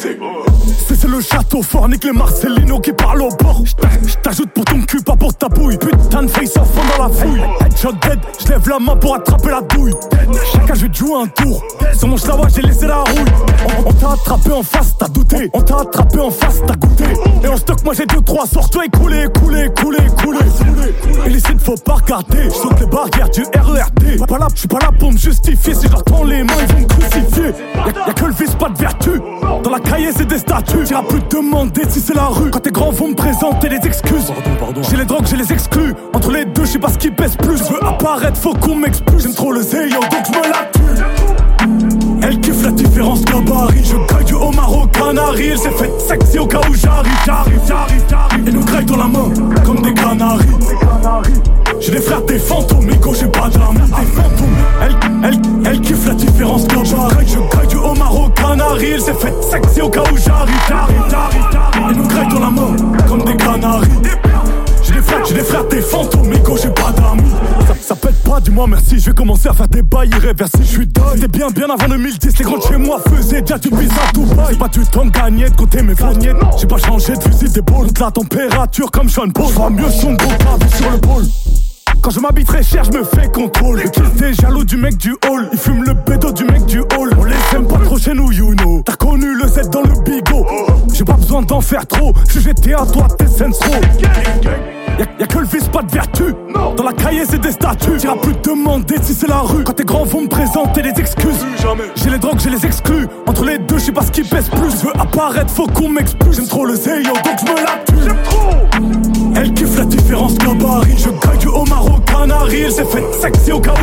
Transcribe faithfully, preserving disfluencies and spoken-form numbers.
C'est, c'est, c'est le château fort, nique les Marcelino qui parlent au bord. J't'ajoute pour ton cul, pas pour ta bouille. Putain de face à fond dans la fouille. Headshot dead, j'lève la main pour attraper la douille. Chacun je vais te jouer un tour. Sur mon schlawa j'ai laissé la rouille. On, on t'a attrapé en face, t'as douté. On t'a attrapé en face, t'as goûté. Et en stock moi j'ai deux trois, sors-toi et coulez, coulez, coulez, coulez. Illicite faut pas regarder. J'saute les barrières du R E R D. Pas là, j'suis pas là pour me justifier. Si j'entends les mains ils vont me crucifier. Y'a, y'a que le vice, pas de vertu. Dans la cahier c'est des statues. T'iras plus te demander si c'est la rue. Quand tes grands vont me présenter les excuses. Pardon, pardon. J'ai les drogues, j'ai les exclus. Entre les deux, j'sais pas ce qui pèse plus. J'veux apparaître, faut qu'on m'expulse. J'aime trop le zéyo, donc j'me la tue. Elle kiffe la différence gabarit. Je caille du homard au canari. Elle s'est faite sexy au cas où j'arrive, j'arrive, j'arrive, j'arrive. Et nous graille dans la main, comme des canaris. J'ai des frères, des fantômes, Nico, j'ai pas d'amis, des fantômes. Elle, elle, elle kiffe la différence gabarit. Je caille du homard au canari. Elle s'est faite sexy au cas où j'arrive, j'arrive, j'arrive, j'arrive. Et nous graille dans la main, comme des canaris. J'ai des frères, j'ai des frères, des fantômes, Nico, j'ai pas d'amis. Ça, ça pète pas, dis-moi merci, je vais commencer à faire des bails irréversibles. Je suis dingue, c'était bien, bien avant deux mille dix. Les grands de chez moi faisaient déjà du bizarre à tout bail. J'ai pas du temps de gagner, de côté mes cagnettes. J'ai pas changé de fusil d'épaule. La température comme Sean Paul. J'vois mieux son beau câble sur le pôle. Quand je m'habille très cher, je me fais contrôle. Le kiss des jaloux du mec du hall. Il fume le bédo du mec du hall. On les aime pas trop chez nous, you know. T'as connu le Z dans le bigot. J'ai pas besoin d'en faire trop. Je suis G T A, toi t'es Sensro. Y'a, y'a que le vice, pas de vertu. Dans la cahier c'est des statues. T'iras plus te demander si c'est la rue. Quand tes grands vont me présenter les excuses. J'ai les drogues, j'ai les exclus. Entre les deux, je sais pas ce qui pèse plus. Je veux apparaître, faut qu'on m'expulse. J'aime trop le zéyo, donc je me la tue. J'aime trop. Elle kiffe la différence gabarit. Je caille du homard au canari. Elle s'est faite sexy au cas